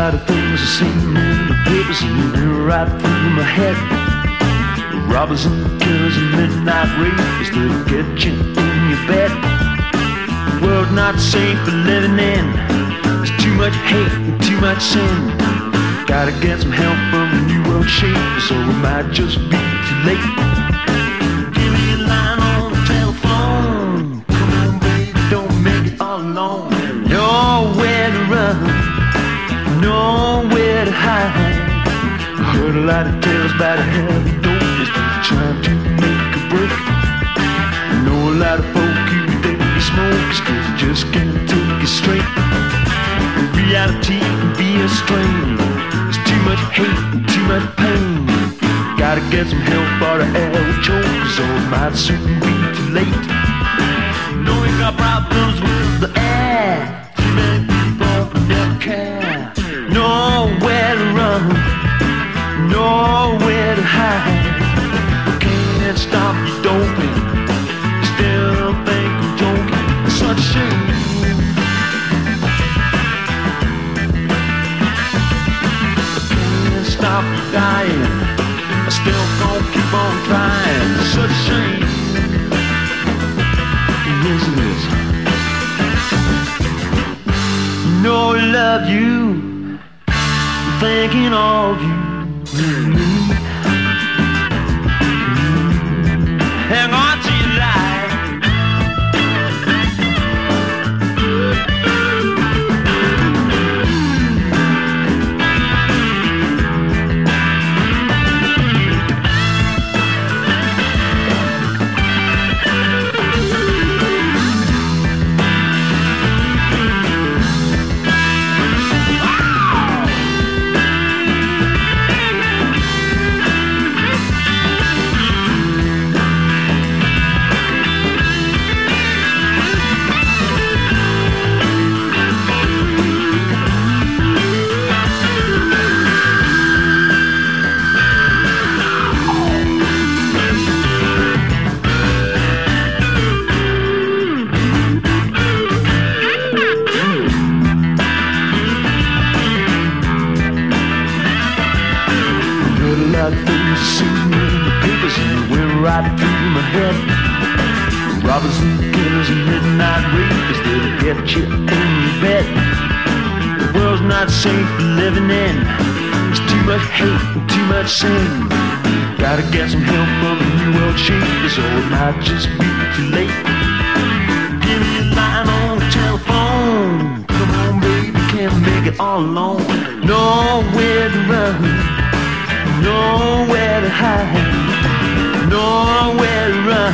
lot of things I've seen in the papers and they're right through my head. Robbers and killers and midnight rapists that'll get you in your bed. The world's not safe for living in. There's too much hate and too much sin. Gotta get some help from the new world shakers, or it might just be too late. Give me a line on the telephone. Come on, baby, don't make it all alone. Nowhere to run, nowhere to hide. I heard a lot of tales about a heavy dose trying to make a break. I know a lot of folk who think they smoke cause they just can't take it straight. Reality can be a strain. There's too much hate and too much pain. Gotta get some help or the air will choke, cause or it might soon be too late. Know you got problems with the air. Too many people never care. Nowhere to run, nowhere to hide. Can't stop you doping. Still think I'm joking. It's such a shame. Stop dying, I still gon' keep on trying. It's such a shame. Yes, it is. You know I love you, I'm thinking of you. Hang on to your life. Robbers and killers and midnight rapists that'll get you in your bed. The world's not safe for living in. There's too much hate and too much sin. Gotta get some help from the new world shakers, or it might just be too late. Give me a line on the telephone. Come on, baby, can't make it all alone. Nowhere to run, nowhere to hide, nowhere to run.